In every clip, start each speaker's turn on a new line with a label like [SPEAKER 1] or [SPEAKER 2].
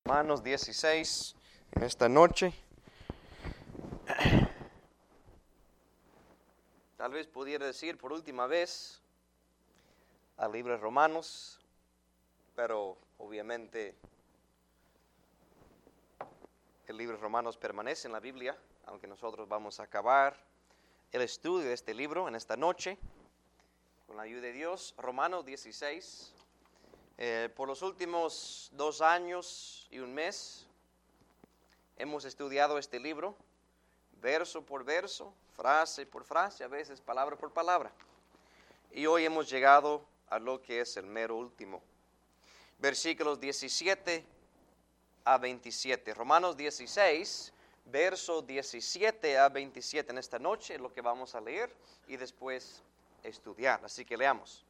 [SPEAKER 1] Romanos 16 en esta noche. Tal vez pudiera decir por última vez al libro de Romanos, pero obviamente el libro de Romanos permanece en la Biblia, aunque nosotros vamos a acabar el estudio de este libro en esta noche, con la ayuda de Dios. Romanos 16. Por los últimos 2 años y un mes hemos estudiado este libro, verso por verso, frase por frase, a veces palabra por palabra. Y hoy hemos llegado a lo que es el mero último. Versículos 17 a 27. Romanos 16, verso 17 a 27 en esta noche, es lo que vamos a leer y después estudiar. Así que leamos.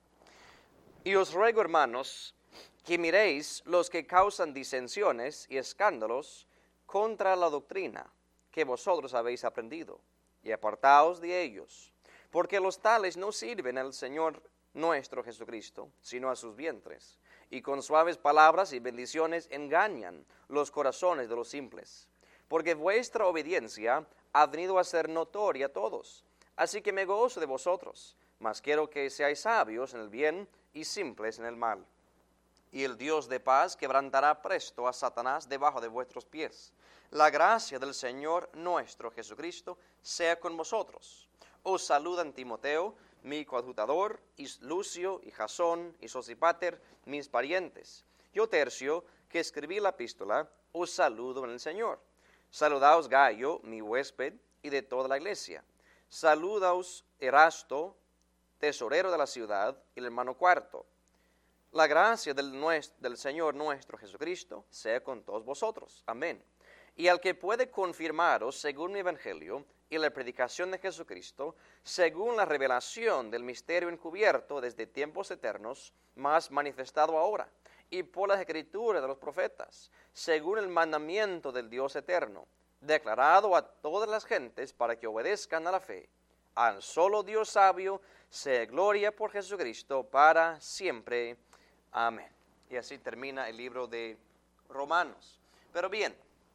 [SPEAKER 1] Y os ruego, hermanos, que miréis los que causan disensiones y escándalos contra la doctrina que vosotros habéis aprendido, y apartaos de ellos, porque los tales no sirven al Señor nuestro Jesucristo, sino a sus vientres, y con suaves palabras y bendiciones engañan los corazones de los simples. Porque vuestra obediencia ha venido a ser notoria a todos, así que me gozo de vosotros, mas quiero que seáis sabios en el bien y simples en el mal. Y el Dios de paz quebrantará presto a Satanás debajo de vuestros pies. La gracia del Señor nuestro Jesucristo sea con vosotros. Os saludan Timoteo, mi coadjutador, y Lucio, y Jasón, y Sosípater, mis parientes. Yo Tercio, que escribí la epístola, os saludo en el Señor. Saludaos Gayo, mi huésped, y de toda la iglesia. Saludaos Erasto, tesorero de la ciudad, y el hermano Cuarto. La gracia del Señor nuestro Jesucristo sea con todos vosotros. Amén. Y al que puede confirmaros según mi evangelio y la predicación de Jesucristo, según la revelación del misterio encubierto desde tiempos eternos, mas manifestado ahora, y por las escrituras de los profetas, según el mandamiento del Dios eterno, declarado a todas las gentes para que obedezcan a la fe. Al solo Dios sabio, sea gloria por Jesucristo para siempre. Amén. Y así termina el libro de Romanos. Pero bien,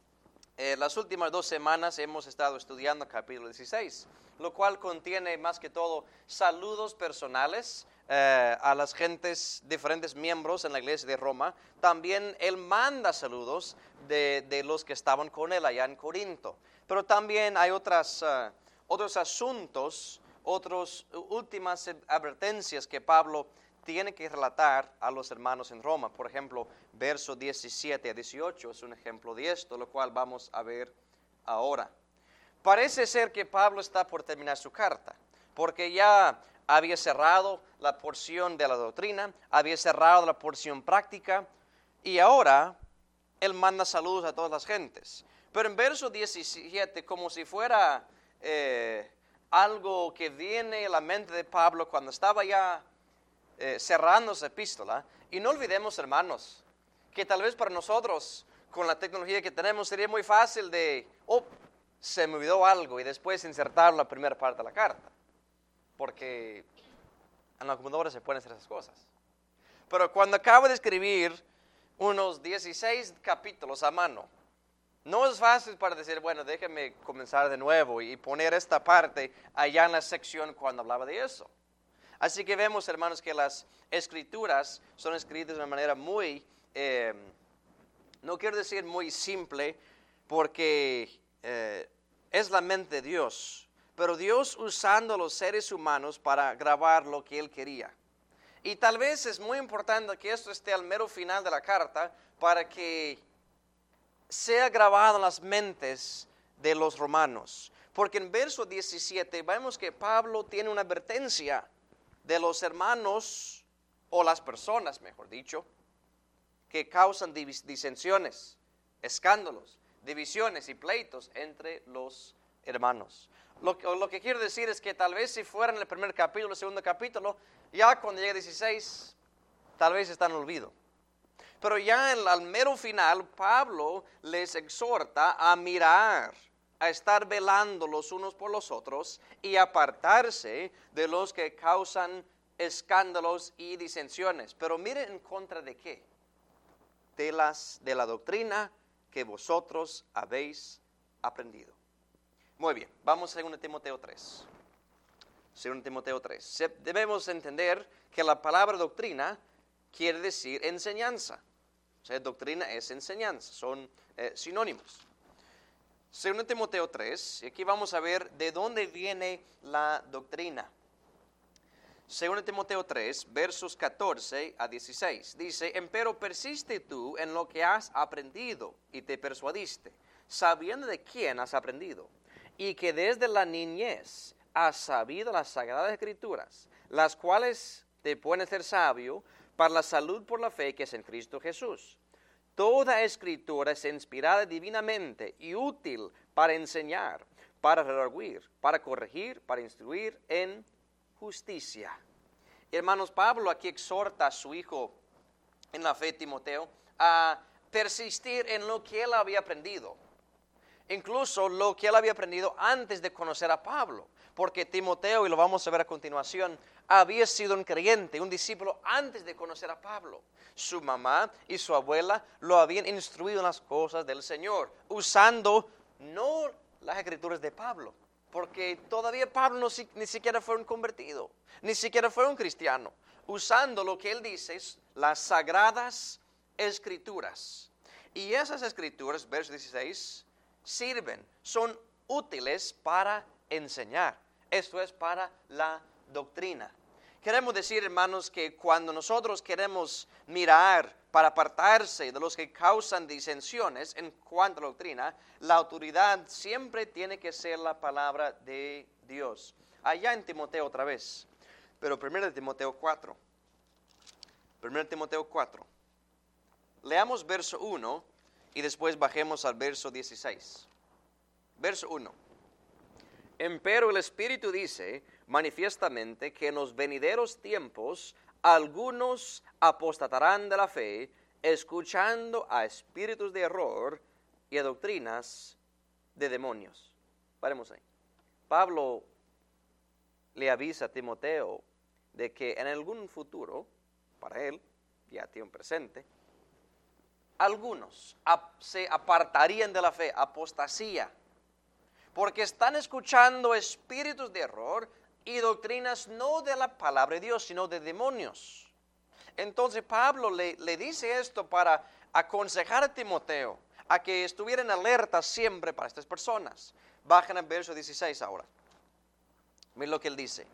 [SPEAKER 1] las últimas 2 semanas hemos estado estudiando el capítulo 16, lo cual contiene más que todo saludos personales a las gentes, diferentes miembros en la iglesia de Roma. También él manda saludos de los que estaban con él allá en Corinto. Pero también hay otros asuntos, otras últimas advertencias que Pablo tiene que relatar a los hermanos en Roma. Por ejemplo, versos 17 a 18 es un ejemplo de esto, lo cual vamos a ver ahora. Parece ser que Pablo está por terminar su carta, porque ya había cerrado la porción de la doctrina, había cerrado la porción práctica, y ahora él manda saludos a todas las gentes. Pero en verso 17, como si fuera algo que viene a la mente de Pablo cuando estaba ya cerrando esa epístola. Y no olvidemos, hermanos, que tal vez para nosotros, con la tecnología que tenemos, sería muy fácil de, se me olvidó algo, y después insertar la primera parte de la carta, porque en la computadora se pueden hacer esas cosas. Pero cuando acabo de escribir unos 16 capítulos a mano, no es fácil para decir, bueno, déjeme comenzar de nuevo y poner esta parte allá en la sección cuando hablaba de eso. Así que vemos, hermanos, que las escrituras son escritas de una manera muy, no quiero decir muy simple, porque es la mente de Dios, pero Dios usando a los seres humanos para grabar lo que Él quería. Y tal vez es muy importante que esto esté al mero final de la carta para que sea grabado en las mentes de los romanos. Porque en verso 17 vemos que Pablo tiene una advertencia de los hermanos, o las personas, mejor dicho, que causan disensiones, escándalos, divisiones y pleitos entre los hermanos. Lo que quiero decir es que tal vez si fuera en el primer capítulo, el segundo capítulo, ya cuando llegue 16, tal vez está en olvido. Pero ya al mero final, Pablo les exhorta a mirar, a estar velando los unos por los otros y apartarse de los que causan escándalos y disensiones. Pero miren en contra de qué. de la doctrina que vosotros habéis aprendido. Muy bien, vamos a 2 Timoteo 3. 2 Timoteo 3. Debemos entender que la palabra doctrina quiere decir enseñanza. O sea, doctrina es enseñanza, son sinónimos. 2 Timoteo 3, y aquí vamos a ver de dónde viene la doctrina. 2 Timoteo 3, versos 14 a 16, dice: Empero persiste tú en lo que has aprendido y te persuadiste, sabiendo de quién has aprendido, y que desde la niñez has sabido las sagradas escrituras, las cuales te pueden hacer sabio para la salud por la fe que es en Cristo Jesús. Toda escritura es inspirada divinamente y útil para enseñar, para redarguir, para corregir, para instruir en justicia. Hermanos, Pablo aquí exhorta a su hijo en la fe, Timoteo, a persistir en lo que él había aprendido. Incluso lo que él había aprendido antes de conocer a Pablo. Porque Timoteo, y lo vamos a ver a continuación, había sido un creyente, un discípulo antes de conocer a Pablo. Su mamá y su abuela lo habían instruido en las cosas del Señor, usando no las escrituras de Pablo, porque todavía Pablo ni siquiera fue un convertido, ni siquiera fue un cristiano, usando lo que él dice, las sagradas escrituras. Y esas escrituras, verso 16, son útiles para enseñar. Esto es para la doctrina. Queremos decir, hermanos, que cuando nosotros queremos mirar para apartarse de los que causan disensiones en cuanto a la doctrina, la autoridad siempre tiene que ser la palabra de Dios. Allá en Timoteo otra vez, pero 1 Timoteo 4. 1 Timoteo 4. Leamos verso 1 y después bajemos al verso 16. Verso 1. Empero el Espíritu dice manifiestamente que en los venideros tiempos algunos apostatarán de la fe, escuchando a espíritus de error y a doctrinas de demonios. Paremos ahí. Pablo le avisa a Timoteo de que en algún futuro, para él, ya tiene un presente, algunos se apartarían de la fe, apostasía, porque están escuchando espíritus de error y doctrinas no de la palabra de Dios, sino de demonios. Entonces Pablo le dice esto para aconsejar a Timoteo a que estuviera en alerta siempre para estas personas. Bajen al verso 16 ahora. Miren lo que él dice.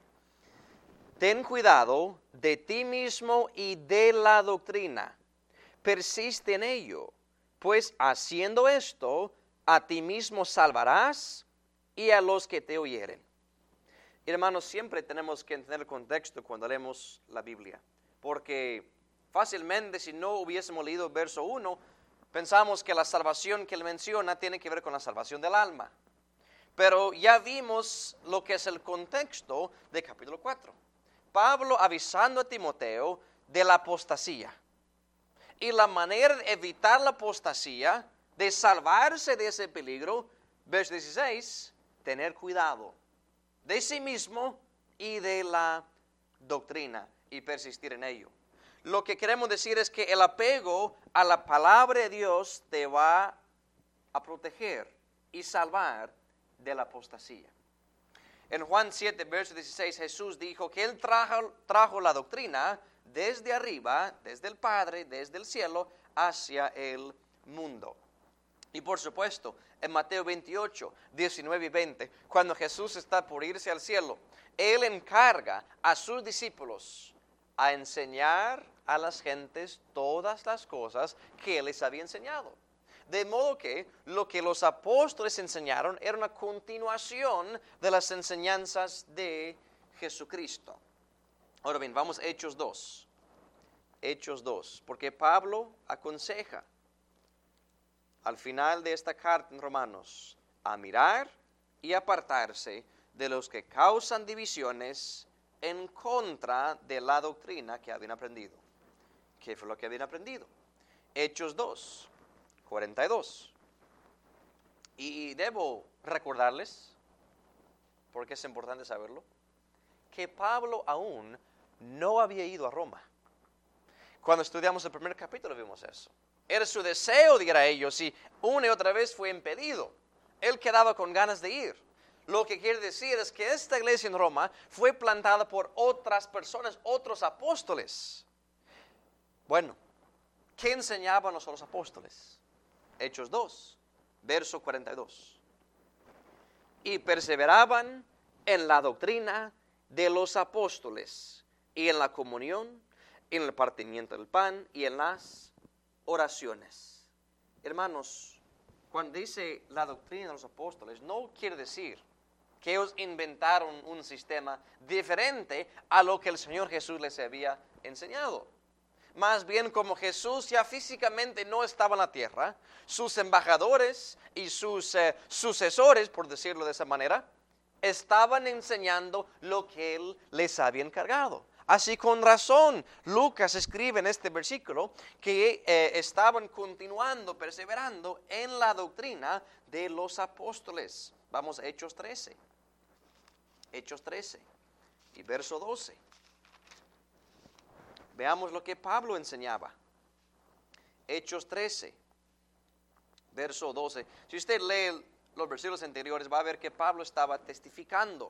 [SPEAKER 1] Ten cuidado de ti mismo y de la doctrina. Persiste en ello, pues haciendo esto, a ti mismo salvarás y a los que te oyeren. Hermanos, siempre tenemos que entender el contexto cuando leemos la Biblia, porque fácilmente si no hubiésemos leído el verso 1, pensamos que la salvación que él menciona tiene que ver con la salvación del alma. Pero ya vimos lo que es el contexto de capítulo 4. Pablo avisando a Timoteo de la apostasía. Y la manera de evitar la apostasía, de salvarse de ese peligro, verso 16, tener cuidado de sí mismo y de la doctrina y persistir en ello. Lo que queremos decir es que el apego a la palabra de Dios te va a proteger y salvar de la apostasía. En Juan 7, verso 16, Jesús dijo que Él trajo la doctrina desde arriba, desde el Padre, desde el cielo, hacia el mundo. Y por supuesto, en Mateo 28, 19 y 20, cuando Jesús está por irse al cielo, Él encarga a sus discípulos a enseñar a las gentes todas las cosas que Él les había enseñado. De modo que lo que los apóstoles enseñaron era una continuación de las enseñanzas de Jesucristo. Ahora bien, vamos a Hechos 2. Hechos 2, porque Pablo aconseja al final de esta carta en Romanos a mirar y apartarse de los que causan divisiones en contra de la doctrina que habían aprendido. ¿Qué fue lo que habían aprendido? Hechos 2, 42. Y debo recordarles, porque es importante saberlo, que Pablo aún no había ido a Roma. Cuando estudiamos el primer capítulo vimos eso. Era su deseo de ir a ellos y una y otra vez fue impedido. Él quedaba con ganas de ir. Lo que quiere decir es que esta iglesia en Roma fue plantada por otras personas, otros apóstoles. Bueno, ¿qué enseñaban los otros apóstoles? Hechos 2, verso 42. Y perseveraban en la doctrina de los apóstoles y en la comunión, en el partimiento del pan y en las oraciones. Hermanos, cuando dice la doctrina de los apóstoles, no quiere decir que ellos inventaron un sistema diferente a lo que el Señor Jesús les había enseñado. Más bien, como Jesús ya físicamente no estaba en la tierra, sus embajadores y sus sucesores, por decirlo de esa manera, estaban enseñando lo que Él les había encargado. Así con razón, Lucas escribe en este versículo que estaban continuando, perseverando en la doctrina de los apóstoles. Vamos a Hechos 13. Hechos 13 y verso 12. Veamos lo que Pablo enseñaba. Hechos 13, verso 12. Si usted lee los versículos anteriores, va a ver que Pablo estaba testificando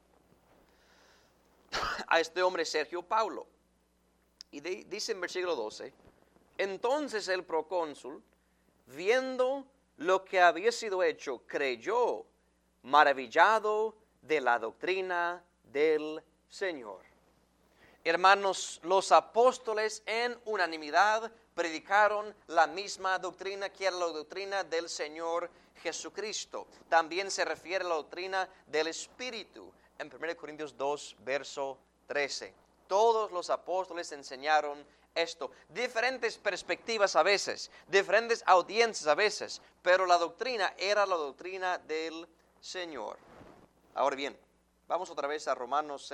[SPEAKER 1] a este hombre Sergio Paulo. Y dice en versículo 12, entonces el procónsul, viendo lo que había sido hecho, creyó, maravillado de la doctrina del Señor. Hermanos, los apóstoles en unanimidad predicaron la misma doctrina que era la doctrina del Señor Jesucristo. También se refiere a la doctrina del Espíritu en 1 Corintios 2, verso 13. Todos los apóstoles enseñaron esto. Diferentes perspectivas a veces, diferentes audiencias a veces, pero la doctrina era la doctrina del Señor. Ahora bien, vamos otra vez a Romanos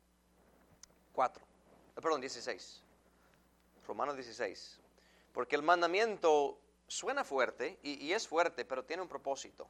[SPEAKER 1] 16. Romanos 16. Porque el mandamiento suena fuerte, y es fuerte, pero tiene un propósito.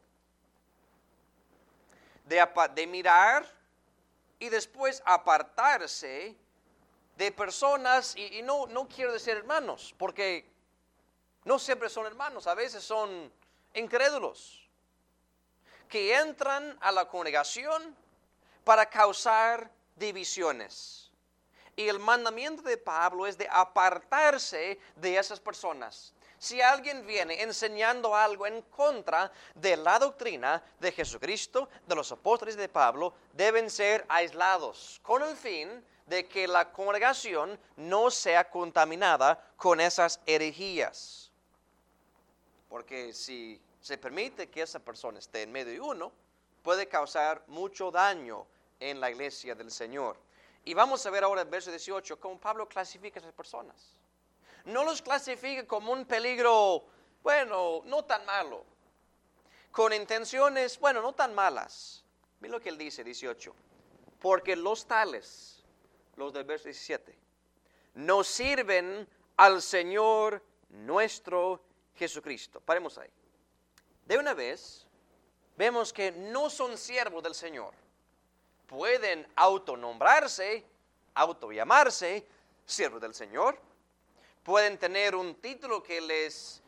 [SPEAKER 1] De mirar y después apartarse de personas, y no quiero decir hermanos, porque no siempre son hermanos, a veces son incrédulos, que entran a la congregación para causar divisiones. Y el mandamiento de Pablo es de apartarse de esas personas. Si alguien viene enseñando algo en contra de la doctrina de Jesucristo, de los apóstoles de Pablo, deben ser aislados, con el fin de que la congregación no sea contaminada con esas herejías. Porque si se permite que esa persona esté en medio de uno, puede causar mucho daño en la iglesia del Señor. Y vamos a ver ahora el verso 18, cómo Pablo clasifica a esas personas. No los clasifica como un peligro, bueno, no tan malo, con intenciones, bueno, no tan malas. Mira lo que él dice, 18. Porque los tales, los del verso 17, no sirven al Señor nuestro Jesucristo. Paremos ahí. De una vez, vemos que no son siervos del Señor. Pueden autonombrarse, autollamarse siervos del Señor. Pueden tener un título que les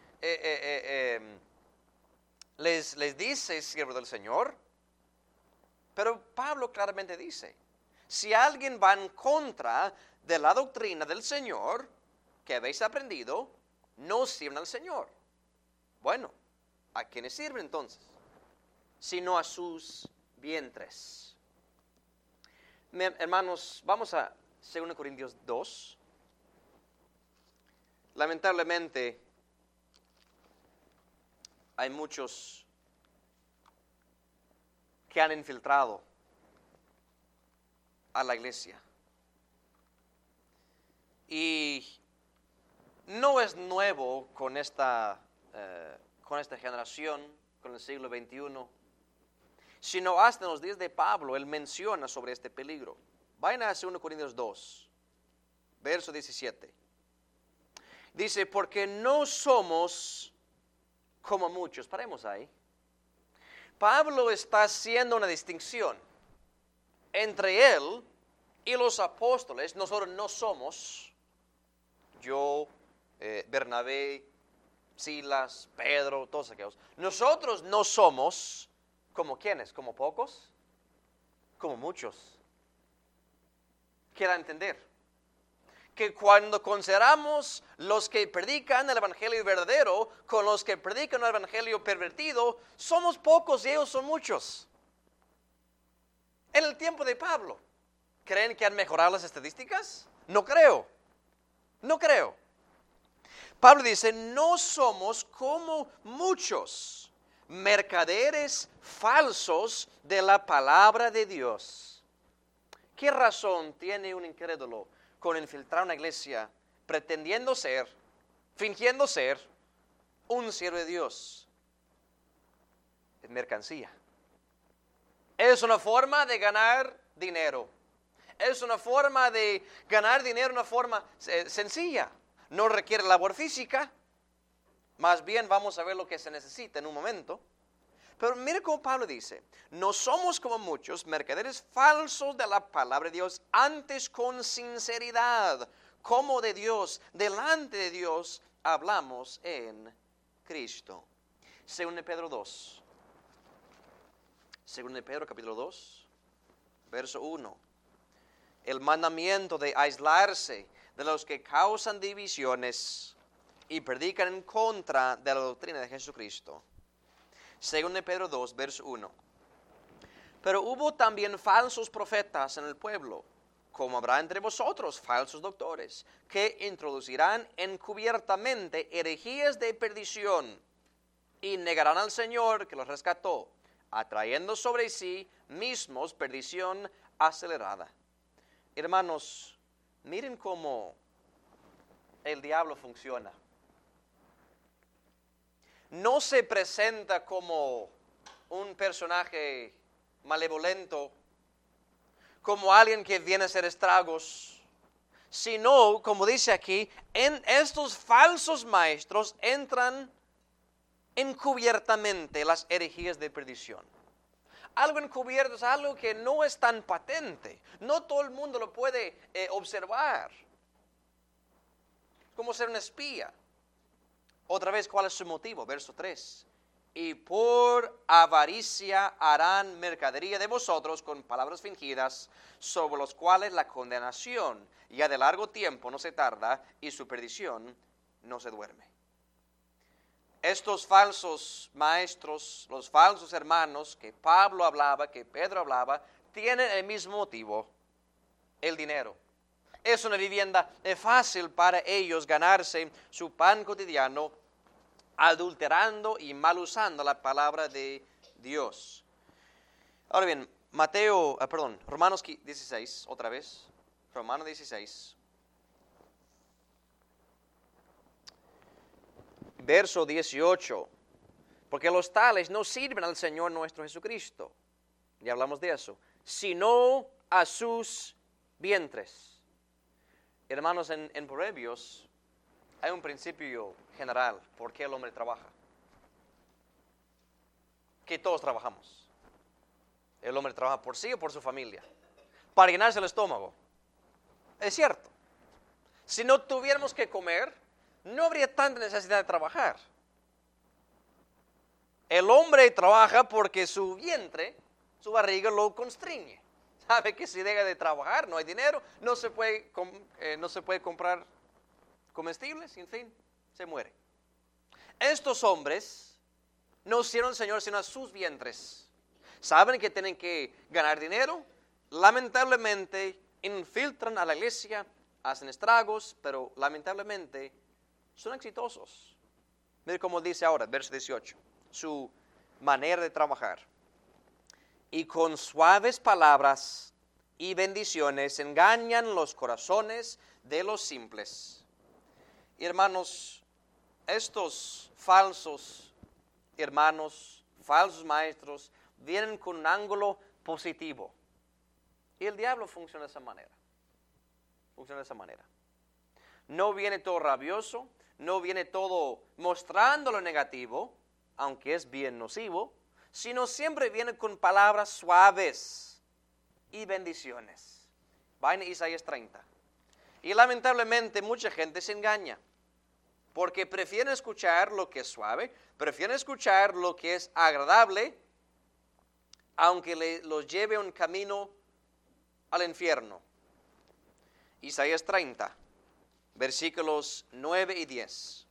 [SPEAKER 1] dice siervo del Señor. Pero Pablo claramente dice, si alguien va en contra de la doctrina del Señor que habéis aprendido, no sirven al Señor. Bueno, ¿a quiénes sirven entonces? Sino a sus vientres. Hermanos, vamos a 2 Corintios 2. Lamentablemente, hay muchos que han infiltrado a la iglesia. Y no es nuevo con esta generación, con el siglo XXI, sino hasta en los días de Pablo, él menciona sobre este peligro. Vayan a 2 Corintios 2, verso 17. Dice, porque no somos como muchos. Paremos ahí. Pablo está haciendo una distinción entre él y los apóstoles. Nosotros no somos yo, Bernabé, Silas, Pedro, todos aquellos. Nosotros no somos como quienes, como pocos, como muchos. Quiera entender que cuando consideramos los que predican el evangelio verdadero con los que predican el evangelio pervertido, somos pocos y ellos son muchos. En el tiempo de Pablo, ¿creen que han mejorado las estadísticas? No creo. Pablo dice, no somos como muchos mercaderes falsos de la palabra de Dios. ¿Qué razón tiene un incrédulo con infiltrar una iglesia pretendiendo ser, fingiendo ser un siervo de Dios? Es mercancía. Es una forma de ganar dinero. Es una forma de ganar dinero, una forma sencilla. No requiere labor física. Más bien vamos a ver lo que se necesita en un momento. Pero mire cómo Pablo dice, no somos como muchos mercaderes falsos de la palabra de Dios, antes con sinceridad, como de Dios, delante de Dios, hablamos en Cristo. Según de Pedro 2. Según de Pedro capítulo 2, verso 1. El mandamiento de aislarse de los que causan divisiones y predican en contra de la doctrina de Jesucristo. Según de Pedro 2, verso 1. Pero hubo también falsos profetas en el pueblo, como habrá entre vosotros falsos doctores, que introducirán encubiertamente herejías de perdición y negarán al Señor que los rescató, atrayendo sobre sí mismos perdición acelerada. Hermanos, miren cómo el diablo funciona. No se presenta como un personaje malevolento, como alguien que viene a hacer estragos, sino, como dice aquí, en estos falsos maestros entran encubiertamente las herejías de perdición. Algo encubierto es algo que no es tan patente. No todo el mundo lo puede observar. Es como ser un espía. Otra vez, ¿cuál es su motivo? Verso 3. Y por avaricia harán mercadería de vosotros con palabras fingidas, sobre los cuales la condenación ya de largo tiempo no se tarda y su perdición no se duerme. Estos falsos maestros, los falsos hermanos que Pablo hablaba, que Pedro hablaba, tienen el mismo motivo, el dinero. Es una vivienda fácil para ellos ganarse su pan cotidiano, adulterando y mal usando la palabra de Dios. Ahora bien, Romanos 16, otra vez, Romanos 16. Verso 18, porque los tales no sirven al Señor nuestro Jesucristo, ya hablamos de eso, sino a sus vientres. Hermanos, en Proverbios hay un principio general por qué el hombre trabaja. Que todos trabajamos. El hombre trabaja por sí o por su familia, para llenarse el estómago. Es cierto. Si no tuviéramos que comer, no habría tanta necesidad de trabajar. El hombre trabaja porque su vientre, su barriga lo constriñe. Sabe que si deja de trabajar no hay dinero, no se puede comprar comestibles, en fin, se muere. Estos hombres no sirven al Señor sino a sus vientres. Saben que tienen que ganar dinero, lamentablemente infiltran a la iglesia, hacen estragos, pero lamentablemente son exitosos. Mire cómo dice ahora, verso 18, su manera de trabajar. Y con suaves palabras y bendiciones engañan los corazones de los simples. Hermanos, estos falsos hermanos, falsos maestros, vienen con un ángulo positivo. Y el diablo funciona de esa manera. No viene todo rabioso, no viene todo mostrando lo negativo, aunque es bien nocivo, sino siempre viene con palabras suaves y bendiciones. Vayan a Isaías 30. Y lamentablemente mucha gente se engaña, porque prefieren escuchar lo que es suave, prefieren escuchar lo que es agradable, aunque los lleve un camino al infierno. Isaías 30, versículos 9 y 10.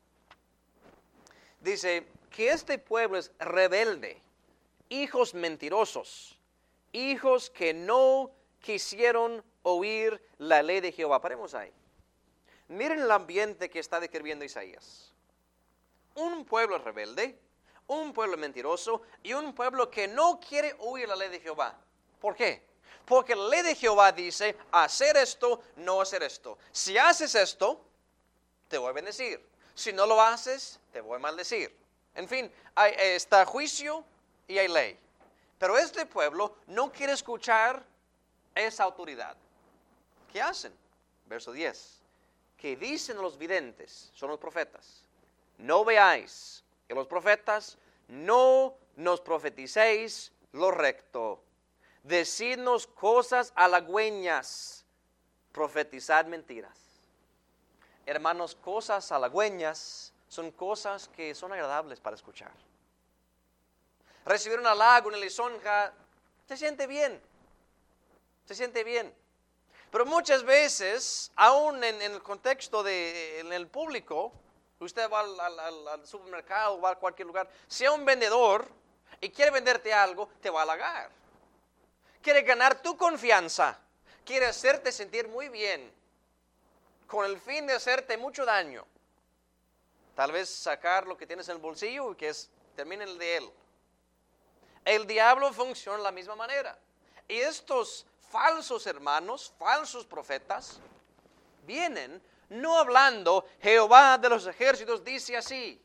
[SPEAKER 1] Dice que este pueblo es rebelde, hijos mentirosos, hijos que no quisieron oír la ley de Jehová. Paremos ahí. Miren el ambiente que está describiendo Isaías. Un pueblo rebelde, un pueblo mentiroso y un pueblo que no quiere oír la ley de Jehová. ¿Por qué? Porque la ley de Jehová dice, hacer esto, no hacer esto. Si haces esto, te voy a bendecir. Si no lo haces, te voy a maldecir. En fin, está juicio y hay ley. Pero este pueblo no quiere escuchar esa autoridad. ¿Qué hacen? Verso 10. Que dicen los videntes, son los profetas, no veáis, y los profetas, no nos profeticéis lo recto. Decidnos cosas halagüeñas, profetizad mentiras. Hermanos, cosas halagüeñas son cosas que son agradables para escuchar. Recibir un halago, una lisonja, se siente bien. Se siente bien. Pero muchas veces, aún en el contexto en el público, usted va al supermercado o va a cualquier lugar, sea un vendedor y quiere venderte algo, te va a halagar. Quiere ganar tu confianza, quiere hacerte sentir muy bien, con el fin de hacerte mucho daño. Tal vez sacar lo que tienes en el bolsillo y que termine el de él. El diablo funciona de la misma manera. Y estos falsos hermanos, falsos profetas, vienen no hablando, Jehová de los ejércitos dice así,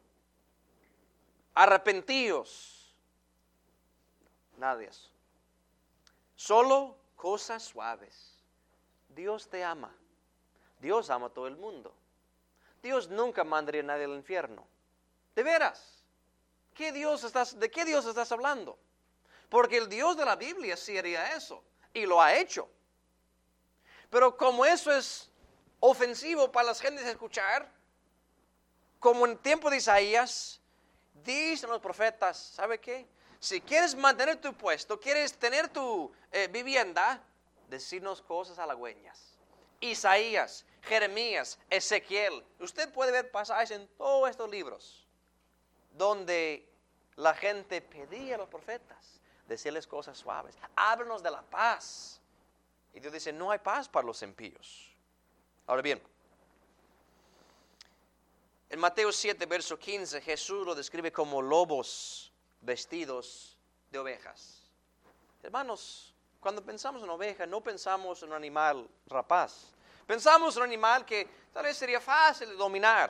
[SPEAKER 1] arrepentíos. Nada de eso. Solo cosas suaves. Dios te ama. Dios ama a todo el mundo. Dios nunca mandaría a nadie al infierno. ¿De veras? ¿De qué Dios estás hablando? Porque el Dios de la Biblia sí haría eso. Y lo ha hecho. Pero como eso es ofensivo para las gentes escuchar, como en el tiempo de Isaías, dicen los profetas, ¿sabe qué? Si quieres mantener tu puesto, quieres tener tu vivienda, decirnos cosas halagüeñas. Isaías, Jeremías, Ezequiel, usted puede ver pasajes en todos estos libros, donde la gente pedía a los profetas, decirles cosas suaves, háblanos de la paz. Y Dios dice, no hay paz para los impíos. Ahora bien, en Mateo 7, verso 15, Jesús lo describe como lobos vestidos de ovejas. Hermanos, cuando pensamos en oveja, no pensamos en un animal rapaz. Pensamos en un animal que tal vez sería fácil de dominar,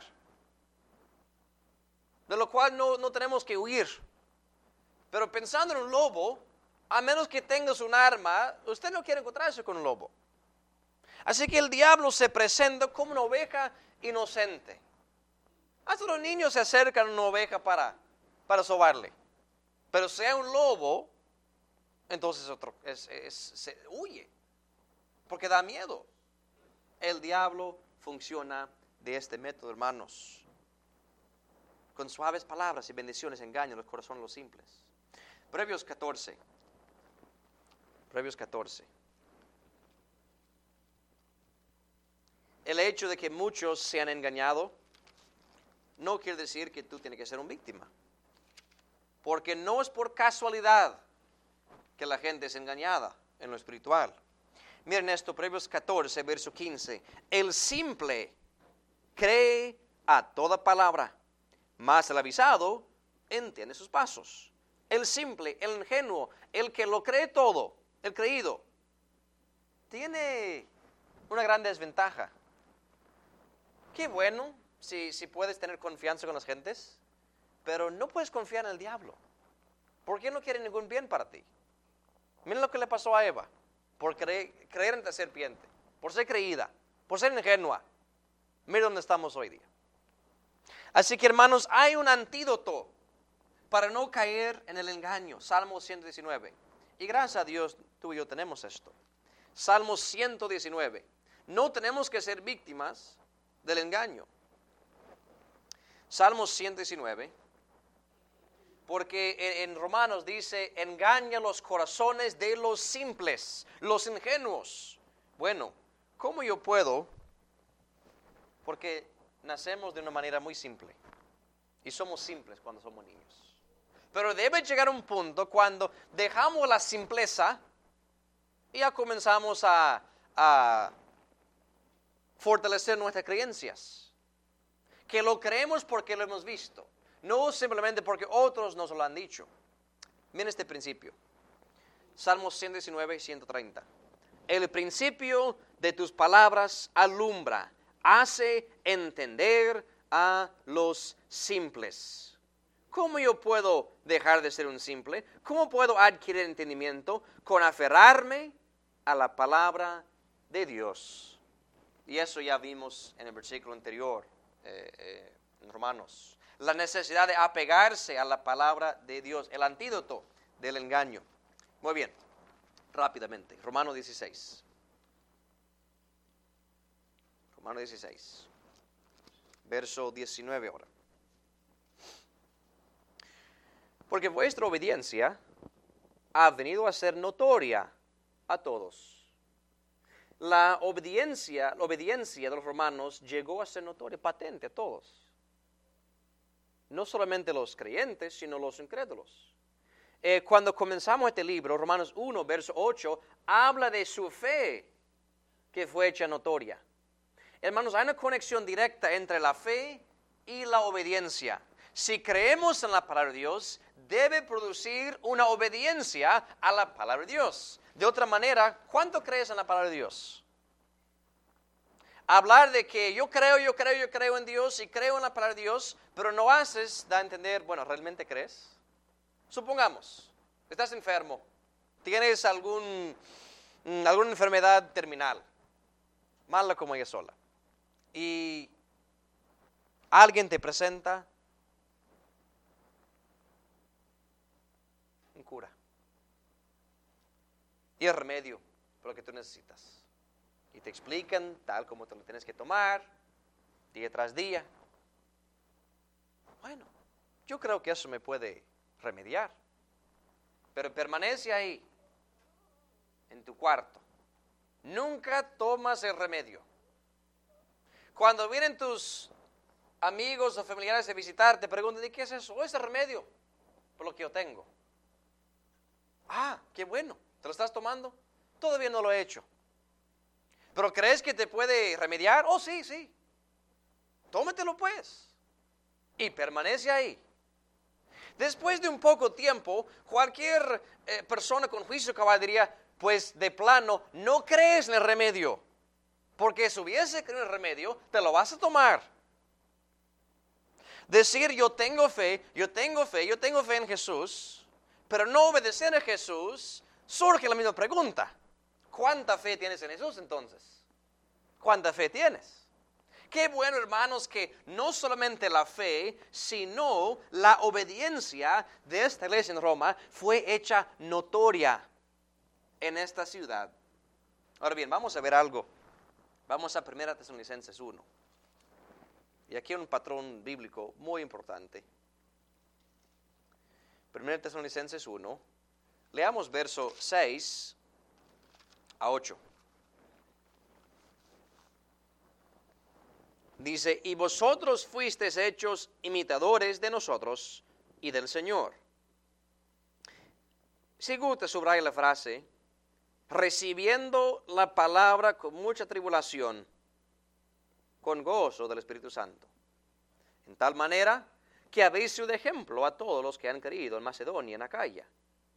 [SPEAKER 1] de lo cual no tenemos que huir. Pero pensando en un lobo, a menos que tengas un arma, usted no quiere encontrarse con un lobo. Así que el diablo se presenta como una oveja inocente. Hasta los niños se acercan a una oveja para sobarle. Pero sea un lobo, entonces se huye, porque da miedo. El diablo funciona de este método, hermanos. Con suaves palabras y bendiciones engañan los corazones de los simples. Proverbios 14. El hecho de que muchos se han engañado no quiere decir que tú tienes que ser una víctima. Porque no es por casualidad que la gente es engañada en lo espiritual. Miren esto, Proverbios 14, verso 15. El simple cree a toda palabra, mas el avisado entiende sus pasos. El simple, el ingenuo, el que lo cree todo, el creído, tiene una gran desventaja. Qué bueno si puedes tener confianza con las gentes, pero no puedes confiar en el diablo, porque él no quiere ningún bien para ti. Miren lo que le pasó a Eva, por creer en la serpiente, por ser creída, por ser ingenua. Miren dónde estamos hoy día. Así que, hermanos, hay un antídoto para no caer en el engaño. Salmo 119. Y gracias a Dios, tú y yo tenemos esto. Salmo 119, no tenemos que ser víctimas del engaño. Salmos 119, porque en Romanos dice, engaña los corazones de los simples, los ingenuos. Bueno, ¿cómo yo puedo? Porque nacemos de una manera muy simple y somos simples cuando somos niños. Pero debe llegar un punto cuando dejamos la simpleza y ya comenzamos a fortalecer nuestras creencias. Que lo creemos porque lo hemos visto, no simplemente porque otros nos lo han dicho. Miren este principio. Salmos 119 y 130. El principio de tus palabras alumbra, hace entender a los simples. ¿Cómo yo puedo dejar de ser un simple? ¿Cómo puedo adquirir entendimiento? Con aferrarme a la palabra de Dios. Y eso ya vimos en el versículo anterior. En Romanos, la necesidad de apegarse a la palabra de Dios, el antídoto del engaño. Muy bien, rápidamente, Romanos 16. Romanos 16, verso 19 ahora. Porque vuestra obediencia ha venido a ser notoria a todos. La obediencia de los romanos llegó a ser notoria, patente a todos. No solamente los creyentes, sino los incrédulos. Cuando comenzamos este libro, Romanos 1, verso 8, habla de su fe que fue hecha notoria. Hermanos, hay una conexión directa entre la fe y la obediencia. Si creemos en la palabra de Dios, debe producir una obediencia a la palabra de Dios. De otra manera, ¿cuánto crees en la palabra de Dios? Hablar de que yo creo en Dios y creo en la palabra de Dios, pero no haces, da a entender, bueno, ¿realmente crees? Supongamos, estás enfermo, tienes alguna enfermedad terminal, mala como ella sola, y alguien te presenta un cura y el remedio por lo que tú necesitas. Y te explican tal como te lo tienes que tomar, día tras día. Bueno, yo creo que eso me puede remediar. Pero permanece ahí, en tu cuarto. Nunca tomas el remedio. Cuando vienen tus amigos o familiares a visitar, te preguntan, ¿de qué es eso? ¿Es el remedio? Por lo que yo tengo. Ah, qué bueno. ¿Te lo estás tomando? Todavía no lo he hecho. ¿Pero crees que te puede remediar? Oh, sí, sí. Tómatelo pues. Y permanece ahí. Después de un poco tiempo, cualquier persona con juicio cabal diría, pues de plano, no crees en el remedio. Porque si hubiese creído en el remedio, te lo vas a tomar. Decir yo tengo fe en Jesús, pero no obedecer a Jesús, surge la misma pregunta. ¿Cuánta fe tienes en Jesús entonces? ¿Cuánta fe tienes? Qué bueno, hermanos, que no solamente la fe, sino la obediencia de esta iglesia en Roma fue hecha notoria en esta ciudad. Ahora bien, vamos a ver algo. Vamos a 1 Tesalonicenses 1. Y aquí hay un patrón bíblico muy importante. 1 Tesalonicenses 1. Leamos verso 6 a 8. Dice, y vosotros fuisteis hechos imitadores de nosotros y del Señor. Si gusta, subraya la frase, recibiendo la palabra con mucha tribulación, con gozo del Espíritu Santo. En tal manera que habéis sido de ejemplo a todos los que han creído en Macedonia y en Acaya.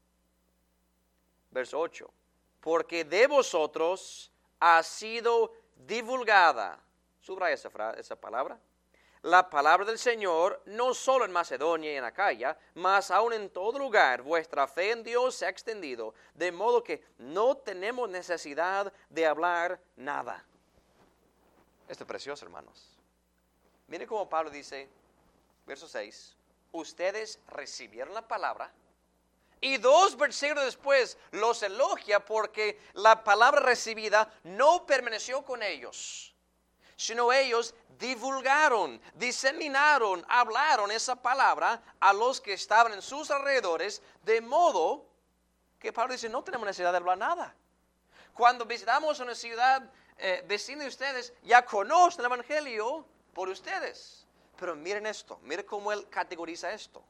[SPEAKER 1] Verso 8. Porque de vosotros ha sido divulgada, subraya esa palabra, la palabra del Señor, no solo en Macedonia y en Acaya, mas aún en todo lugar vuestra fe en Dios se ha extendido, de modo que no tenemos necesidad de hablar nada. Esto es precioso, hermanos. Miren cómo Pablo dice, verso 6, ustedes recibieron la palabra, Y 2 versículos después los elogia porque la palabra recibida no permaneció con ellos, sino ellos divulgaron, diseminaron, hablaron esa palabra a los que estaban en sus alrededores, de modo que Pablo dice, no tenemos necesidad de hablar nada. Cuando visitamos una ciudad vecina de ustedes, ya conocen el evangelio por ustedes. Pero miren esto, miren cómo él categoriza esto.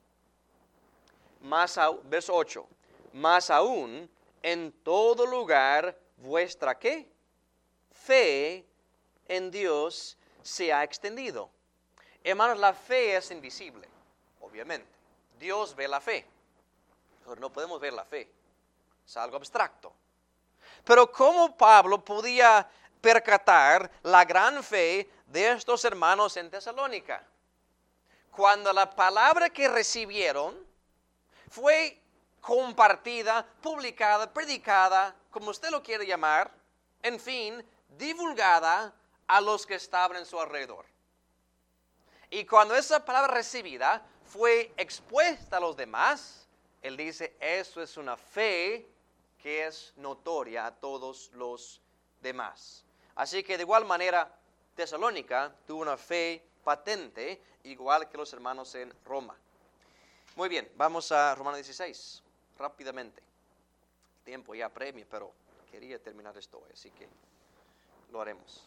[SPEAKER 1] Verso 8, más aún en todo lugar vuestra ¿qué? Fe en Dios se ha extendido. Hermanos, la fe es invisible, obviamente. Dios ve la fe, pero no podemos ver la fe. Es algo abstracto. Pero ¿cómo Pablo podía percatar la gran fe de estos hermanos en Tesalónica? Cuando la palabra que recibieron fue compartida, publicada, predicada, como usted lo quiere llamar, en fin, divulgada a los que estaban en su alrededor. Y cuando esa palabra recibida fue expuesta a los demás, él dice, eso es una fe que es notoria a todos los demás. Así que de igual manera, Tesalónica tuvo una fe patente, igual que los hermanos en Roma. Muy bien, vamos a Romanos 16, rápidamente. El tiempo ya apremia, pero quería terminar esto hoy, así que lo haremos.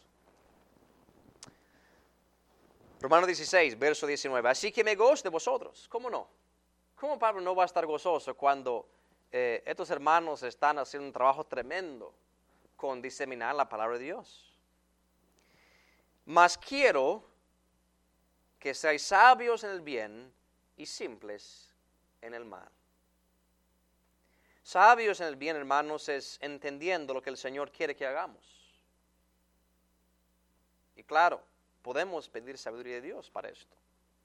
[SPEAKER 1] Romanos 16, verso 19. Así que me gozo de vosotros. ¿Cómo no? ¿Cómo Pablo no va a estar gozoso cuando estos hermanos están haciendo un trabajo tremendo con diseminar la palabra de Dios? Mas quiero que seáis sabios en el bien y simples en el mal. Sabios en el bien, hermanos, es entendiendo lo que el Señor quiere que hagamos. Y claro, podemos pedir sabiduría de Dios para esto.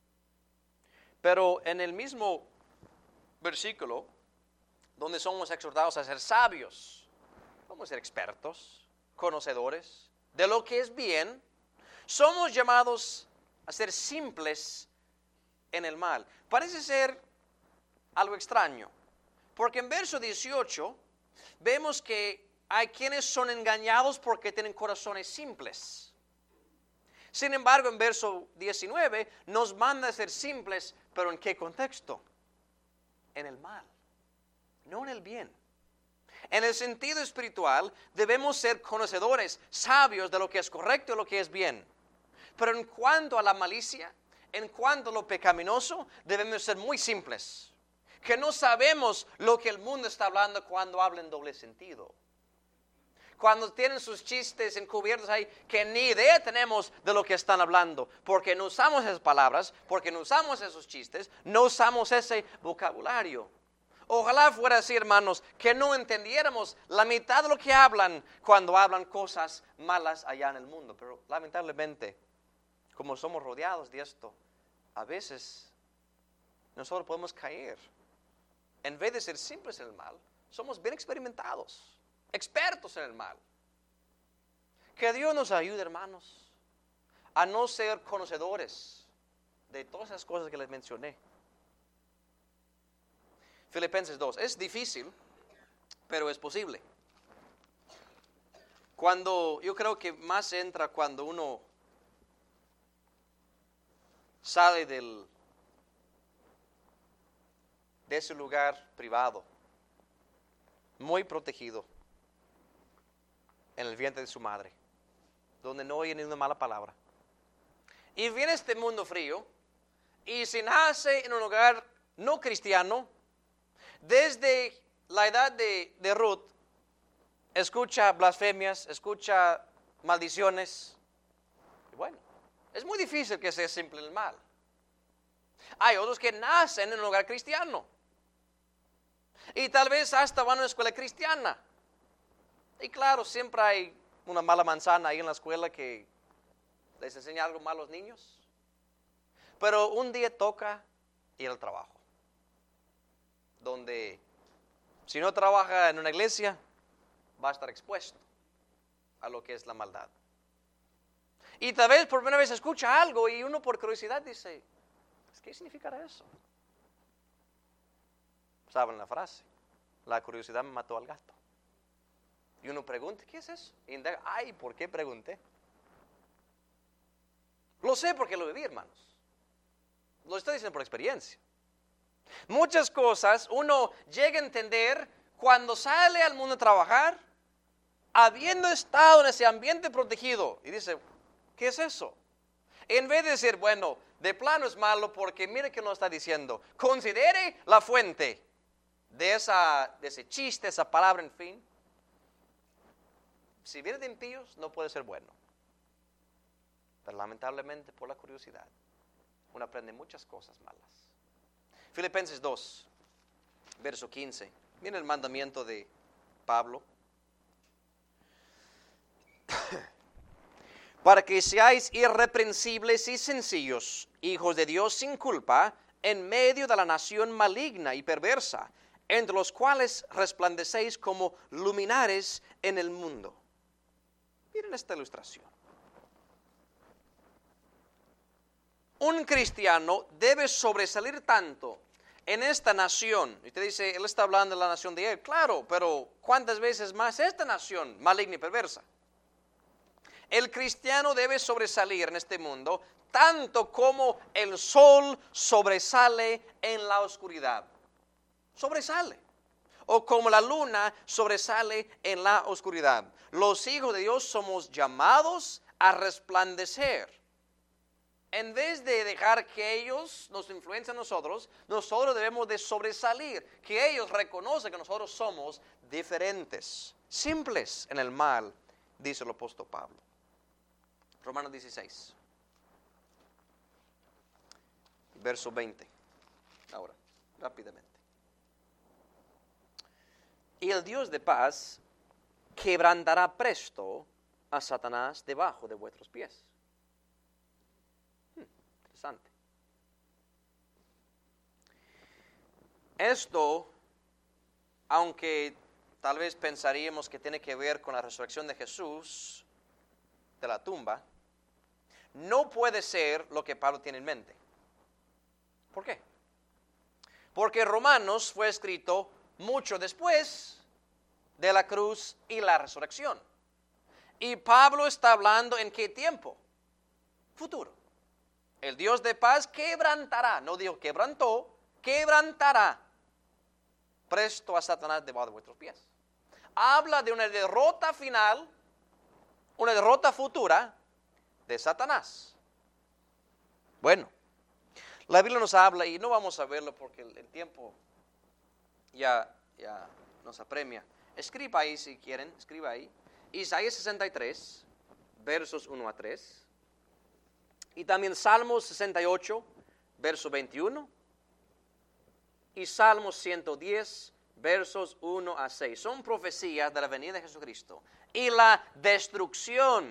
[SPEAKER 1] Pero en el mismo versículo, donde somos exhortados a ser sabios, vamos a ser expertos, conocedores de lo que es bien, somos llamados a ser simples en el mal. Parece ser algo extraño, porque en verso 18 vemos que hay quienes son engañados porque tienen corazones simples. Sin embargo, en verso 19 nos manda a ser simples, pero ¿en qué contexto? En el mal, no en el bien. En el sentido espiritual debemos ser conocedores, sabios de lo que es correcto y lo que es bien. Pero en cuanto a la malicia, en cuanto a lo pecaminoso, debemos ser muy simples. Que no sabemos lo que el mundo está hablando cuando habla en doble sentido. Cuando tienen sus chistes encubiertos ahí, que ni idea tenemos de lo que están hablando. Porque no usamos esas palabras, porque no usamos esos chistes, no usamos ese vocabulario. Ojalá fuera así, hermanos, que no entendiéramos la mitad de lo que hablan cuando hablan cosas malas allá en el mundo. Pero lamentablemente, como somos rodeados de esto, a veces nosotros podemos caer. En vez de ser simples en el mal, somos bien experimentados, expertos en el mal. Que Dios nos ayude, hermanos, a no ser conocedores de todas esas cosas que les mencioné. Filipenses 2, es difícil, pero es posible. Yo creo que más entra cuando uno sale de ese lugar privado, muy protegido, en el vientre de su madre, donde no oye ni una mala palabra. Y viene este mundo frío, y se nace en un lugar no cristiano. Desde la edad de Ruth, escucha blasfemias, escucha maldiciones. Y bueno, es muy difícil que sea simple el mal. Hay otros que nacen en un hogar cristiano. Y tal vez hasta van a una escuela cristiana. Y claro, siempre hay una mala manzana ahí en la escuela que les enseña algo malo a los niños. Pero un día toca ir al trabajo. Donde si no trabaja en una iglesia, va a estar expuesto a lo que es la maldad. Y tal vez por primera vez escucha algo y uno por curiosidad dice, ¿qué significará eso? ¿Saben la frase? La curiosidad me mató al gato. Y uno pregunta, ¿qué es eso? Y indaga, ay, ¿por qué pregunté? Lo sé porque lo viví, hermanos. Lo estoy diciendo por experiencia. Muchas cosas uno llega a entender cuando sale al mundo a trabajar, habiendo estado en ese ambiente protegido. Y dice, ¿qué es eso? En vez de decir, bueno, de plano es malo porque mire que nos está diciendo. Considere la fuente de ese chiste, esa palabra, en fin. Si viene de impíos, no puede ser bueno. Pero lamentablemente, por la curiosidad, uno aprende muchas cosas malas. Filipenses 2, verso 15. Viene el mandamiento de Pablo. Para que seáis irreprensibles y sencillos, hijos de Dios sin culpa, en medio de la nación maligna y perversa, entre los cuales resplandecéis como luminares en el mundo. Miren esta ilustración. Un cristiano debe sobresalir tanto en esta nación. Usted dice, él está hablando de la nación de él. Claro, pero ¿cuántas veces más esta nación maligna y perversa? El cristiano debe sobresalir en este mundo tanto como el sol sobresale en la oscuridad. Sobresale. O como la luna sobresale en la oscuridad. Los hijos de Dios somos llamados a resplandecer. En vez de dejar que ellos nos influencien a nosotros debemos de sobresalir, que ellos reconocen que nosotros somos diferentes, simples en el mal, dice el apóstol Pablo. Romanos 16, verso 20. Ahora, rápidamente. Y el Dios de paz quebrantará presto a Satanás debajo de vuestros pies. Interesante. Esto, aunque tal vez pensaríamos que tiene que ver con la resurrección de Jesús de la tumba, no puede ser lo que Pablo tiene en mente. ¿Por qué? Porque Romanos fue escrito mucho después de la cruz y la resurrección. Y Pablo está hablando ¿en qué tiempo? Futuro. El Dios de paz quebrantará, no dijo quebrantó, quebrantará presto a Satanás debajo de vuestros pies. Habla de una derrota final, una derrota futura de Satanás. Bueno, la Biblia nos habla, y no vamos a verlo porque el tiempo ya nos apremia. Escriba ahí si quieren, escriba ahí. Isaías 63, versos 1 a 3. Y también Salmos 68, verso 21. Y Salmos 110, versos 1 a 6. Son profecías de la venida de Jesucristo y la destrucción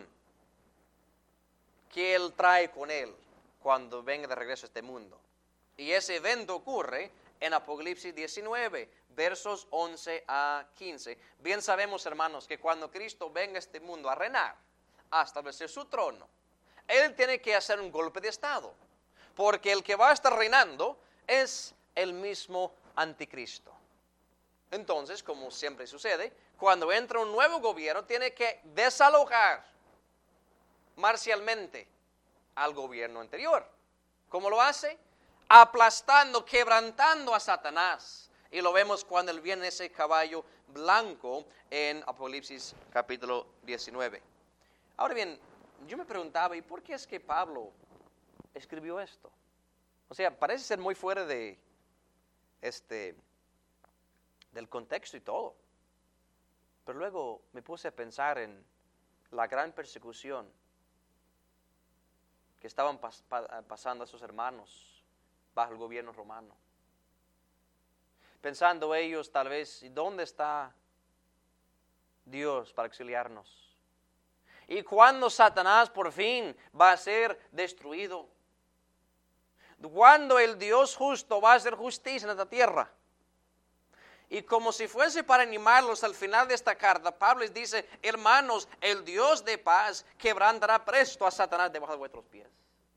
[SPEAKER 1] que Él trae con Él cuando venga de regreso a este mundo. Y ese evento ocurre en Apocalipsis 19, versos 11 a 15. Bien sabemos, hermanos, que cuando Cristo venga a este mundo a reinar, a establecer su trono, Él tiene que hacer un golpe de estado, porque el que va a estar reinando es el mismo anticristo. Entonces, como siempre sucede, cuando entra un nuevo gobierno, tiene que desalojar marcialmente al gobierno anterior. ¿Cómo lo hace? Aplastando, quebrantando a Satanás. Y lo vemos cuando él viene en ese caballo blanco en Apocalipsis capítulo 19. Ahora bien, yo me preguntaba, ¿y por qué es que Pablo escribió esto? O sea, parece ser muy fuera de del contexto y todo. Pero luego me puse a pensar en la gran persecución que estaban pasando a sus hermanos bajo el gobierno romano. Pensando ellos tal vez, ¿dónde está Dios para auxiliarnos? ¿Y cuándo Satanás por fin va a ser destruido? ¿Cuándo el Dios justo va a hacer justicia en esta tierra? Y como si fuese para animarlos al final de esta carta, Pablo les dice, hermanos, el Dios de paz quebrantará presto a Satanás debajo de vuestros pies.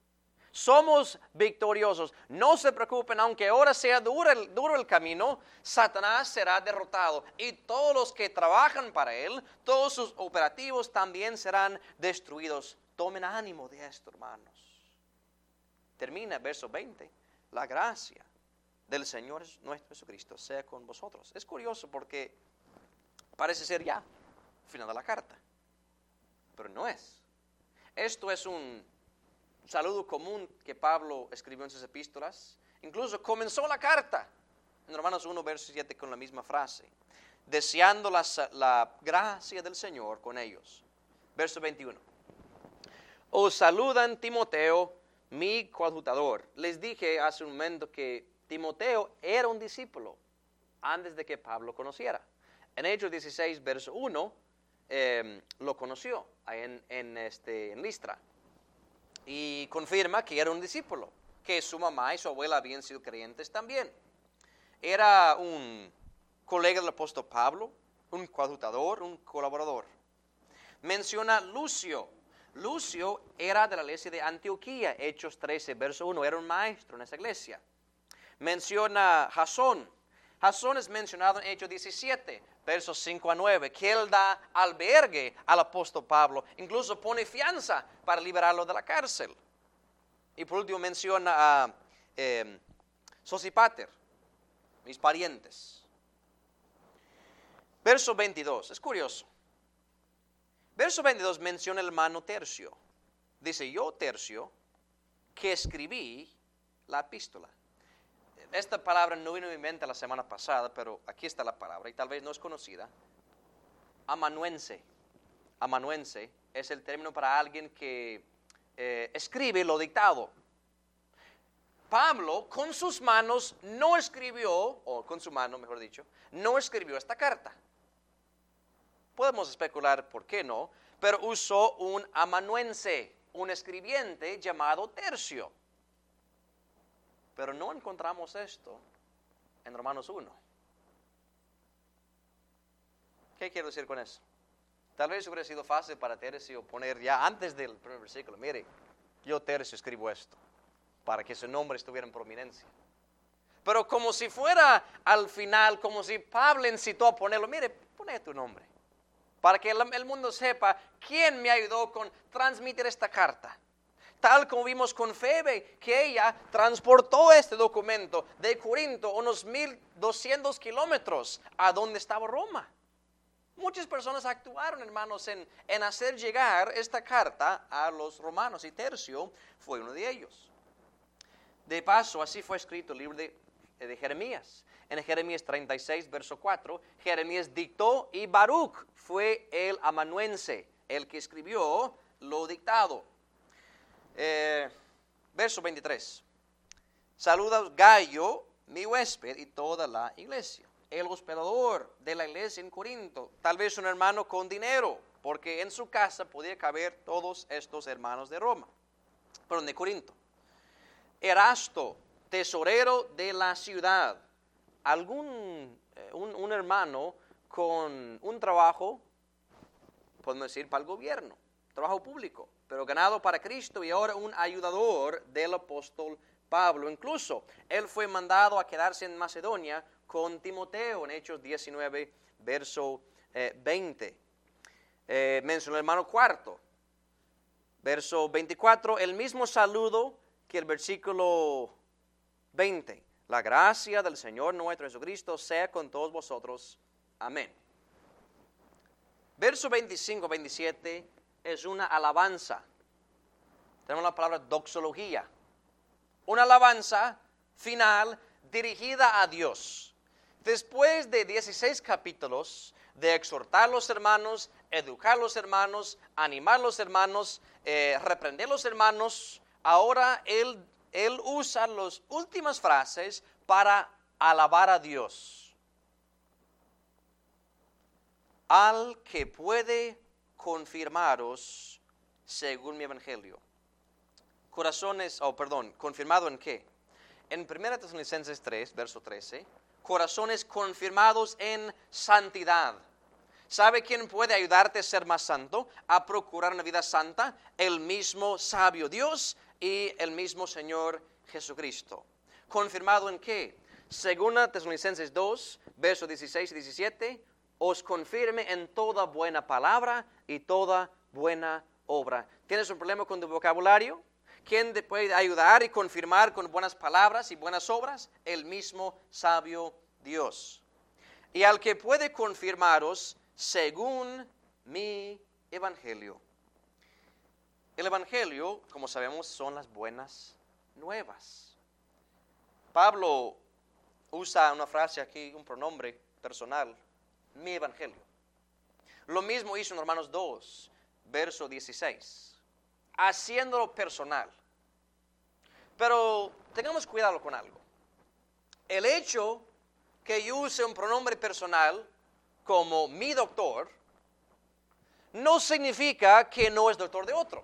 [SPEAKER 1] Somos victoriosos. No se preocupen, aunque ahora sea duro el camino, Satanás será derrotado. Y todos los que trabajan para él, todos sus operativos también serán destruidos. Tomen ánimo de esto, hermanos. Termina verso 20. La gracia del Señor nuestro Jesucristo sea con vosotros. Es curioso porque parece ser ya el final de la carta, pero no es. Esto es un saludo común que Pablo escribió en sus epístolas. Incluso comenzó la carta en Romanos 1, verso 7 con la misma frase, deseando la gracia del Señor con ellos. Verso 21. Os saludan Timoteo, mi coadjutador. Les dije hace un momento que Timoteo era un discípulo antes de que Pablo conociera. En Hechos 16, verso 1, lo conoció en Listra. Y confirma que era un discípulo, que su mamá y su abuela habían sido creyentes también. Era un colega del apóstol Pablo, un coadjutador, un colaborador. Menciona Lucio. Lucio era de la iglesia de Antioquía, Hechos 13, verso 1, era un maestro en esa iglesia. Menciona Jasón. Jasón es mencionado en Hechos 17, versos 5 a 9, que él da albergue al apóstol Pablo, incluso pone fianza para liberarlo de la cárcel. Y por último menciona a Sosipater, mis parientes. Verso 22, es curioso. Verso 22 menciona el hermano Tercio. Dice, yo Tercio, que escribí la epístola. Esta palabra no vino a mi mente la semana pasada, pero aquí está la palabra y tal vez no es conocida. Amanuense. Amanuense es el término para alguien que escribe lo dictado. Pablo con sus manos no escribió, o con su mano mejor dicho, no escribió esta carta. Podemos especular por qué no, pero usó un amanuense, un escribiente llamado Tercio. Pero no encontramos esto en Romanos 1. ¿Qué quiero decir con eso? Tal vez hubiera sido fácil para Tercio poner ya antes del primer versículo, mire, yo Tercio escribo esto, para que su nombre estuviera en prominencia. Pero como si fuera al final, como si Pablo incitó a ponerlo, mire, pone tu nombre, para que el mundo sepa quién me ayudó con transmitir esta carta. Tal como vimos con Febe, que ella transportó este documento de Corinto unos 1200 kilómetros a donde estaba Roma. Muchas personas actuaron, hermanos, en hacer llegar esta carta a los romanos y Tercio fue uno de ellos. De paso, así fue escrito el libro de Jeremías. En Jeremías 36, verso 4, Jeremías dictó y Baruch fue el amanuense, el que escribió lo dictado. Verso 23. Saluda Gayo, mi huésped, y toda la iglesia. El hospedador de la iglesia en Corinto, tal vez un hermano con dinero, porque en su casa podía caber todos estos hermanos de Roma, perdón, de Corinto. Erasto, tesorero de la ciudad. Un hermano con un trabajo, podemos decir, para el gobierno, trabajo público, pero ganado para Cristo y ahora un ayudador del apóstol Pablo. Incluso él fue mandado a quedarse en Macedonia con Timoteo en Hechos 19, verso 20. Mencionó el hermano Cuarto, verso 24, el mismo saludo que el versículo 20. La gracia del Señor nuestro Jesucristo sea con todos vosotros. Amén. Verso 25-27 es una alabanza. Tenemos la palabra doxología. Una alabanza final dirigida a Dios. Después de 16 capítulos de exhortar a los hermanos, educar a los hermanos, animar a los hermanos, reprender a los hermanos, ahora él usa las últimas frases para alabar a Dios. Al que puede confirmaros según mi evangelio. ¿Confirmado en qué? En 1 Tesalonicenses 3, verso 13, corazones confirmados en santidad. ¿Sabe quién puede ayudarte a ser más santo? A procurar una vida santa. El mismo sabio Dios, y el mismo Señor Jesucristo. ¿Confirmado en qué? Segunda Tesalonicenses 2, versos 16 y 17, os confirme en toda buena palabra y toda buena obra. ¿Tienes un problema con tu vocabulario? ¿Quién te puede ayudar y confirmar con buenas palabras y buenas obras? El mismo sabio Dios. Y al que puede confirmaros según mi evangelio. El evangelio, como sabemos, son las buenas nuevas. Pablo usa una frase aquí, un pronombre personal, mi evangelio. Lo mismo hizo en Romanos 2, verso 16, haciéndolo personal. Pero tengamos cuidado con algo. El hecho que yo use un pronombre personal como mi doctor, no significa que no es doctor de otro.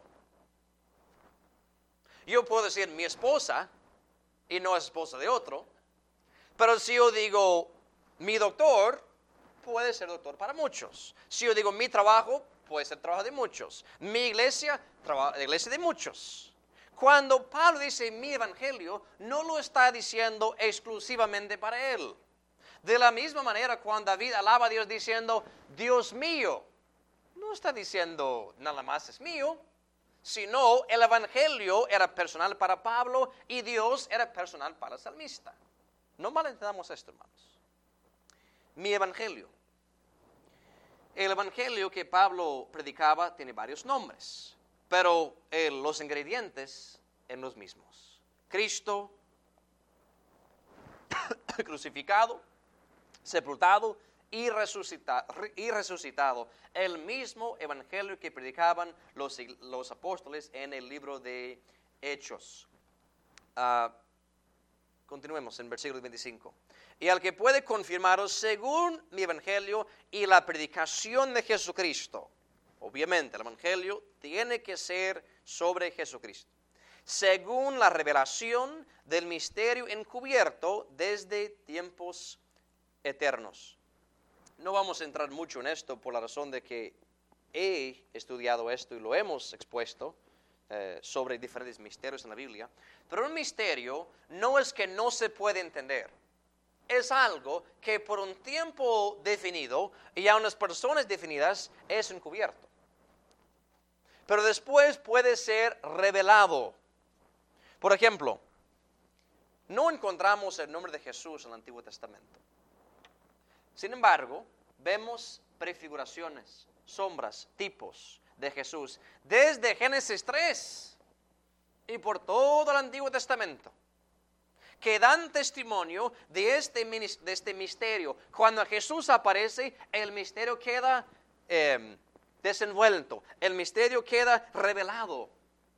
[SPEAKER 1] Yo puedo decir mi esposa y no es esposa de otro, pero si yo digo mi doctor, puede ser doctor para muchos. Si yo digo mi trabajo, puede ser trabajo de muchos. Mi iglesia, la iglesia de muchos. Cuando Pablo dice mi evangelio, no lo está diciendo exclusivamente para él. De la misma manera, cuando David alaba a Dios diciendo, Dios mío, no está diciendo nada más es mío, sino el evangelio era personal para Pablo y Dios era personal para el salmista. No malentendamos esto, hermanos. Mi evangelio. El evangelio que Pablo predicaba tiene varios nombres, pero los ingredientes son los mismos. Cristo crucificado, sepultado y resucitado. El mismo evangelio que predicaban los apóstoles en el libro de Hechos. Continuemos en versículo 25. Y al que puede confirmaros según mi evangelio y la predicación de Jesucristo. Obviamente el evangelio tiene que ser sobre Jesucristo. Según la revelación del misterio encubierto desde tiempos eternos. No vamos a entrar mucho en esto por la razón de que he estudiado esto y lo hemos expuesto sobre diferentes misterios en la Biblia. Pero un misterio no es que no se puede entender. Es algo que por un tiempo definido y a unas personas definidas es encubierto. Pero después puede ser revelado. Por ejemplo, no encontramos el nombre de Jesús en el Antiguo Testamento. Sin embargo, vemos prefiguraciones, sombras, tipos de Jesús desde Génesis 3 y por todo el Antiguo Testamento, que dan testimonio de este misterio. Cuando Jesús aparece, el misterio queda desenvuelto, el misterio queda revelado.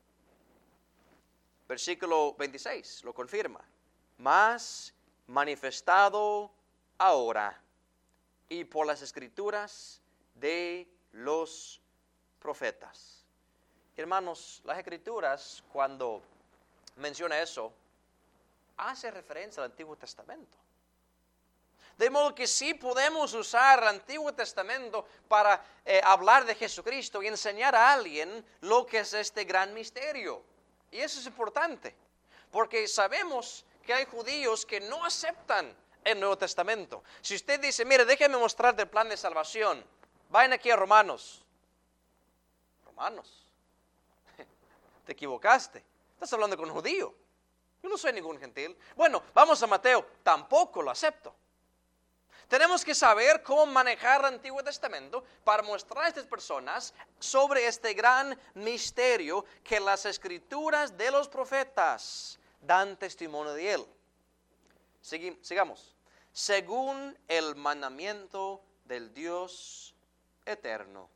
[SPEAKER 1] Versículo 26 lo confirma. Mas manifestado ahora y por las escrituras de los profetas. Hermanos, las escrituras, cuando menciona eso, hace referencia al Antiguo Testamento. De modo que sí podemos usar el Antiguo Testamento para hablar de Jesucristo y enseñar a alguien lo que es este gran misterio. Y eso es importante, porque sabemos que hay judíos que no aceptan el Nuevo Testamento. Si usted dice, mire, déjeme mostrarte el plan de salvación, vayan aquí a Romanos. Romanos, te equivocaste, estás hablando con un judío. Yo no soy ningún gentil. Bueno, vamos a Mateo, tampoco lo acepto. Tenemos que saber cómo manejar el Antiguo Testamento para mostrar a estas personas sobre este gran misterio que las escrituras de los profetas dan testimonio de él. Sigamos. Según el mandamiento del Dios eterno.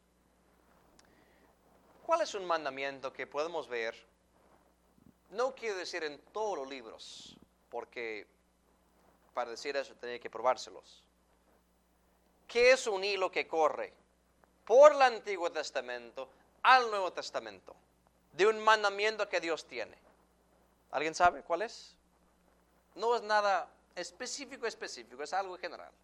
[SPEAKER 1] ¿Cuál es un mandamiento que podemos ver? No quiero decir en todos los libros, porque para decir eso tenía que probárselos. ¿Qué es un hilo que corre por el Antiguo Testamento al Nuevo Testamento? De un mandamiento que Dios tiene. ¿Alguien sabe cuál es? No es nada específico, es algo general.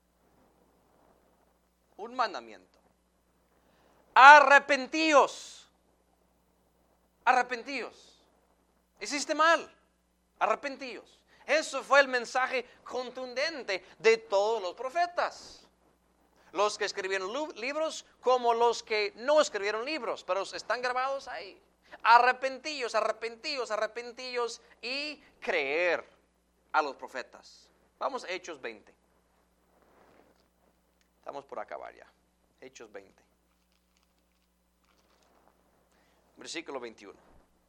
[SPEAKER 1] Un mandamiento. Arrepentíos. Arrepentíos. Hiciste mal, arrepentíos. Eso fue el mensaje contundente de todos los profetas. Los que escribieron libros como los que no escribieron libros, pero están grabados ahí. Arrepentíos, arrepentíos, arrepentíos y creer a los profetas. Vamos a Hechos 20. Estamos por acabar ya. Hechos 20. Versículo 21.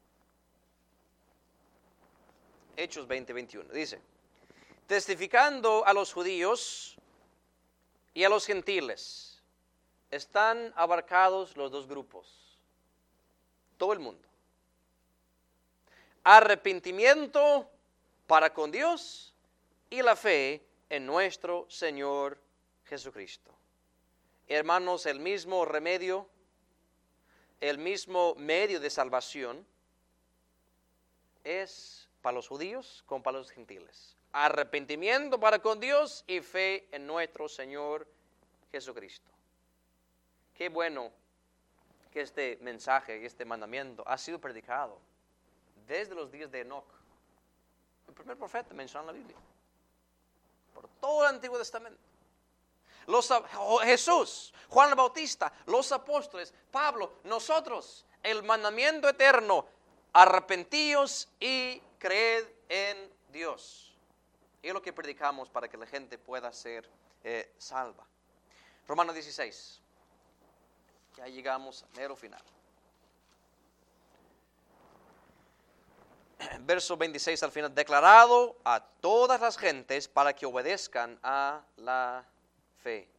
[SPEAKER 1] Hechos 20, 21. Dice, testificando a los judíos y a los gentiles, están abarcados los dos grupos. Todo el mundo. Arrepentimiento para con Dios y la fe en nuestro Señor Jesucristo. Hermanos, el mismo remedio, el mismo medio de salvación es para los judíos como para los gentiles. Arrepentimiento para con Dios y fe en nuestro Señor Jesucristo. Qué bueno que este mensaje, este mandamiento ha sido predicado desde los días de Enoc, el primer profeta mencionado en la Biblia, por todo el Antiguo Testamento. Jesús, Juan el Bautista, los apóstoles, Pablo, nosotros, el mandamiento eterno, arrepentíos y creed en Dios. Y es lo que predicamos para que la gente pueda ser salva. Romanos 16. Ya llegamos a mero final. Verso 26 al final. Declarado a todas las gentes para que obedezcan a la fe.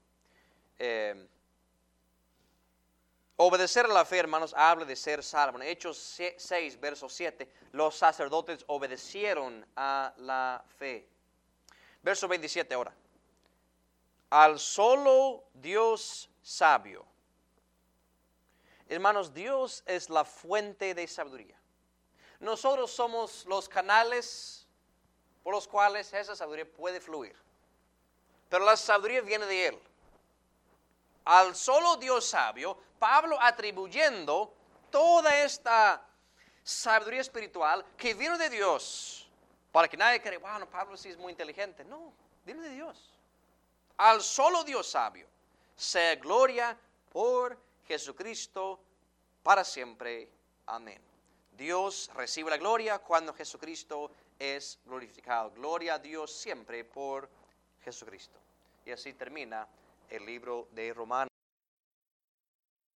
[SPEAKER 1] Obedecer a la fe, hermanos, habla de ser salvo. En Hechos 6, verso 7, los sacerdotes obedecieron a la fe. Verso 27 ahora. Al solo Dios sabio. Hermanos, Dios es la fuente de sabiduría. Nosotros somos los canales por los cuales esa sabiduría puede fluir. Pero la sabiduría viene de Él. Al solo Dios sabio, Pablo atribuyendo toda esta sabiduría espiritual que vino de Dios, para que nadie crea, bueno, Pablo sí es muy inteligente. No, viene de Dios. Al solo Dios sabio, sea gloria por Jesucristo para siempre. Amén. Dios recibe la gloria cuando Jesucristo es glorificado. Gloria a Dios siempre por Jesucristo. Y así termina el libro de Romanos.